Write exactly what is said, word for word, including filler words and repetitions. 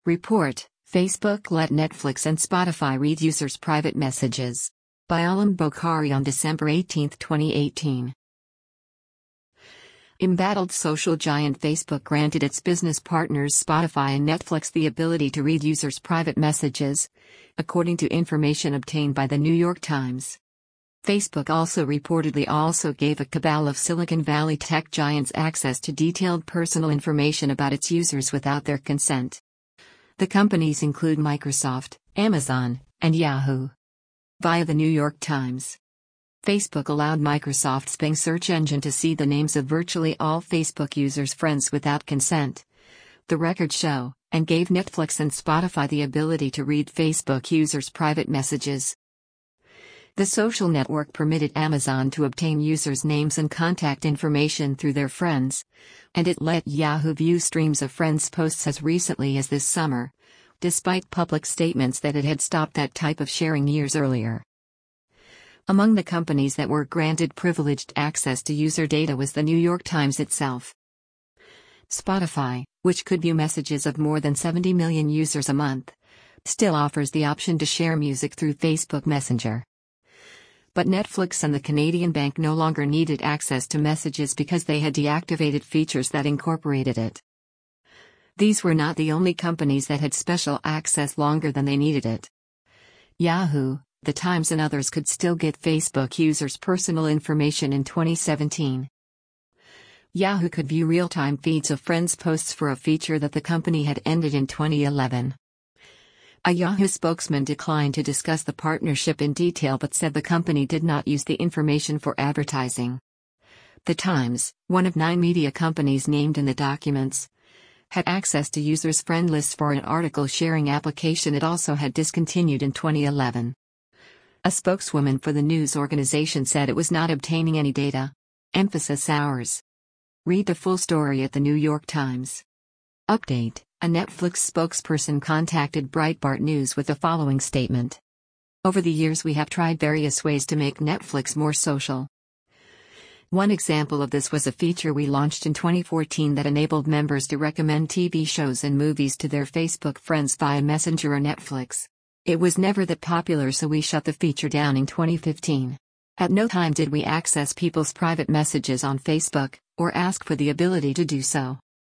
Report: Facebook let Netflix and Spotify read users' private messages. By Alam Bokhari on December eighteenth, twenty eighteen. Embattled social giant Facebook granted its business partners Spotify and Netflix the ability to read users' private messages, according to information obtained by the New York Times. Facebook also reportedly also gave a cabal of Silicon Valley tech giants access to detailed personal information about its users without their consent. The companies include Microsoft, Amazon, and Yahoo. Via the New York Times. Facebook allowed Microsoft's Bing search engine to see the names of virtually all Facebook users' friends without consent, the records show, and gave Netflix and Spotify the ability to read Facebook users' private messages. The social network permitted Amazon to obtain users' names and contact information through their friends, and it let Yahoo view streams of friends' posts as recently as this summer, despite public statements that it had stopped that type of sharing years earlier. Among the companies that were granted privileged access to user data was the New York Times itself. Spotify, which could view messages of more than seventy million users a month, still offers the option to share music through Facebook Messenger. But Netflix and the Canadian bank no longer needed access to messages because they had deactivated features that incorporated it. These were not the only companies that had special access longer than they needed it. Yahoo, The Times and others could still get Facebook users' personal information in twenty seventeen. Yahoo could view real-time feeds of friends' posts for a feature that the company had ended in twenty eleven. A Yahoo spokesman declined to discuss the partnership in detail but said the company did not use the information for advertising. The Times, one of nine media companies named in the documents, had access to users' friend lists for an article sharing application it also had discontinued in twenty eleven. A spokeswoman for the news organization said it was not obtaining any data. Emphasis hours. Read the full story at the New York Times. Update: a Netflix spokesperson contacted Breitbart News with the following statement. Over the years we have tried various ways to make Netflix more social. One example of this was a feature we launched in twenty fourteen that enabled members to recommend T V shows and movies to their Facebook friends via Messenger or Netflix. It was never that popular, so we shut the feature down in twenty fifteen. At no time did we access people's private messages on Facebook, or ask for the ability to do so.